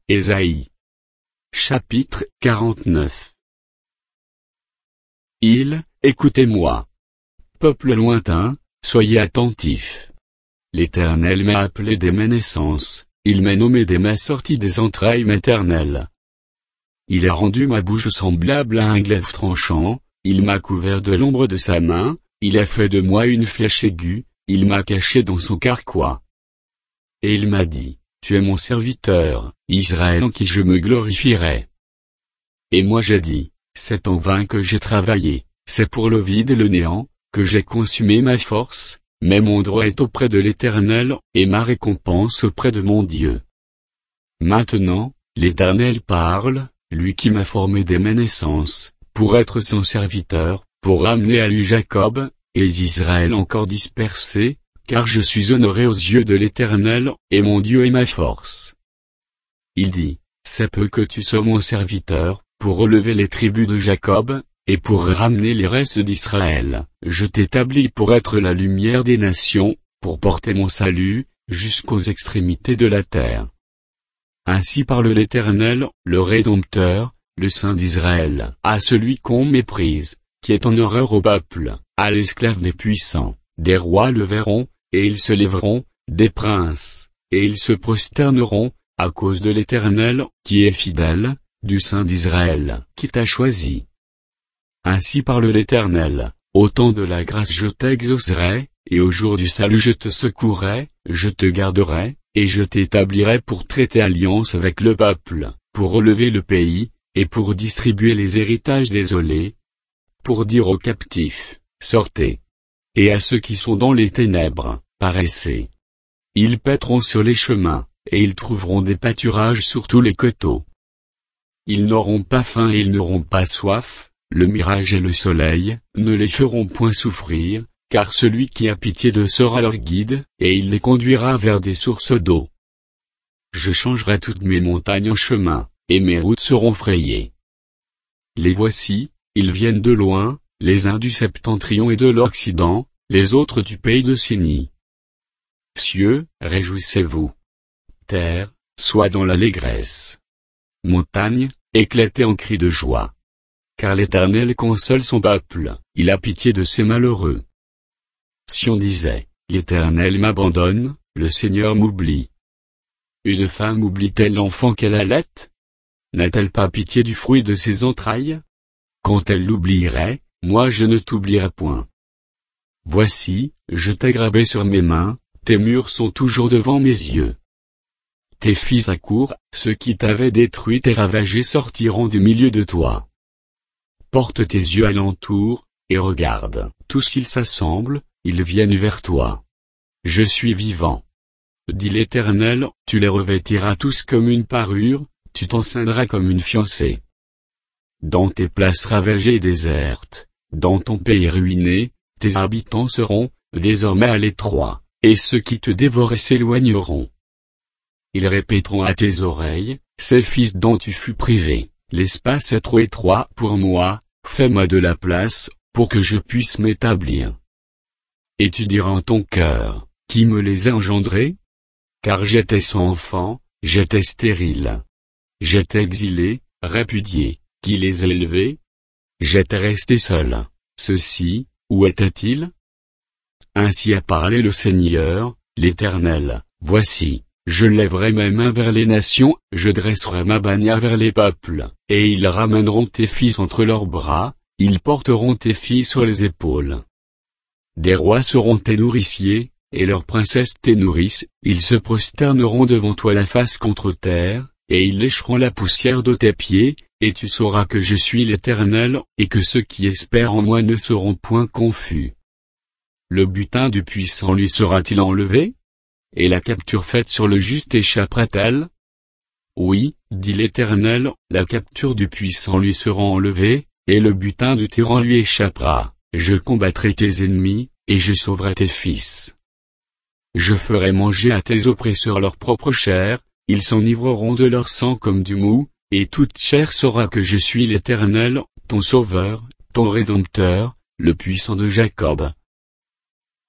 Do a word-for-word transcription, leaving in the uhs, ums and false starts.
Ésaïe. Chapitre quarante-neuf. Il, écoutez-moi. Peuple lointain, soyez attentifs. L'Éternel m'a appelé dès ma naissance, il m'a nommé dès ma sortie des entrailles maternelles. Il a rendu ma bouche semblable à un glaive tranchant, il m'a couvert de l'ombre de sa main, il a fait de moi une flèche aiguë, il m'a caché dans son carquois. Et il m'a dit, tu es mon serviteur, Israël en qui je me glorifierai. Et moi j'ai dit, c'est en vain que j'ai travaillé, c'est pour le vide et le néant, que j'ai consumé ma force, mais mon droit est auprès de l'Éternel, et ma récompense auprès de mon Dieu. Maintenant, l'Éternel parle, lui qui m'a formé dès ma naissance, pour être son serviteur, pour ramener à lui Jacob, et Israël encore dispersé, car je suis honoré aux yeux de l'Éternel, et mon Dieu est ma force. Il dit, c'est peu que tu sois mon serviteur, pour relever les tribus de Jacob, et pour ramener les restes d'Israël. Je t'établis pour être la lumière des nations, pour porter mon salut, jusqu'aux extrémités de la terre. Ainsi parle l'Éternel, le Rédempteur, le Saint d'Israël, à celui qu'on méprise, qui est en horreur au peuple, à l'esclave des puissants. Des rois le verront, et ils se lèveront, des princes, et ils se prosterneront, à cause de l'Éternel, qui est fidèle, du Saint d'Israël, qui t'a choisi. Ainsi parle l'Éternel, au temps de la grâce je t'exaucerai, et au jour du salut je te secourrai, je te garderai, et je t'établirai pour traiter alliance avec le peuple, pour relever le pays, et pour distribuer les héritages désolés, pour dire aux captifs, sortez. Et à ceux qui sont dans les ténèbres, paraissez. Ils paîtront sur les chemins, et ils trouveront des pâturages sur tous les coteaux. Ils n'auront pas faim et ils n'auront pas soif, le mirage et le soleil ne les feront point souffrir, car celui qui a pitié d'eux sera leur guide, et il les conduira vers des sources d'eau. Je changerai toutes mes montagnes en chemin, et mes routes seront frayées. Les voici, ils viennent de loin, les uns du septentrion et de l'Occident, les autres du pays de Synie. Cieux, réjouissez-vous. Terre, sois dans l'allégresse. Montagne, éclatez en cris de joie. Car l'Éternel console son peuple, il a pitié de ses malheureux. Sion disait, l'Éternel m'abandonne, le Seigneur m'oublie. Une femme oublie-t-elle l'enfant qu'elle allait? N'a-t-elle pas pitié du fruit de ses entrailles? Quand elle l'oublierait, moi je ne t'oublierai point. Voici, je t'ai gravé sur mes mains, tes murs sont toujours devant mes yeux. Tes fils accourent, ceux qui t'avaient détruit et ravagé sortiront du milieu de toi. Porte tes yeux alentour, et regarde, tous ils s'assemblent, ils viennent vers toi. Je suis vivant. Dit l'Éternel, tu les revêtiras tous comme une parure, tu t'enceindras comme une fiancée. Dans tes places ravagées et désertes, dans ton pays ruiné, tes habitants seront, désormais à l'étroit, et ceux qui te dévoraient s'éloigneront. Ils répéteront à tes oreilles, ces fils dont tu fus privé, l'espace est trop étroit pour moi, fais-moi de la place, pour que je puisse m'établir. Et tu diras en ton cœur, qui me les a engendrés? Car j'étais sans enfant, j'étais stérile. J'étais exilé, répudié, qui les a élevés? J'étais resté seul. Ceux-ci, où étaient-ils? Ainsi a parlé le Seigneur, l'Éternel, voici, je lèverai mes mains vers les nations, je dresserai ma bannière vers les peuples, et ils ramèneront tes fils entre leurs bras, ils porteront tes filles sur les épaules. Des rois seront tes nourriciers, et leurs princesses tes nourrices, ils se prosterneront devant toi la face contre terre, et ils lécheront la poussière de tes pieds, et tu sauras que je suis l'Éternel, et que ceux qui espèrent en moi ne seront point confus. Le butin du puissant lui sera-t-il enlevé? Et la capture faite sur le juste échappera-t-elle? Oui, dit l'Éternel, la capture du puissant lui sera enlevée, et le butin du tyran lui échappera. Je combattrai tes ennemis, et je sauverai tes fils. Je ferai manger à tes oppresseurs leur propre chair, ils s'enivreront de leur sang comme du mou, et toute chair saura que je suis l'Éternel, ton Sauveur, ton Rédempteur, le puissant de Jacob.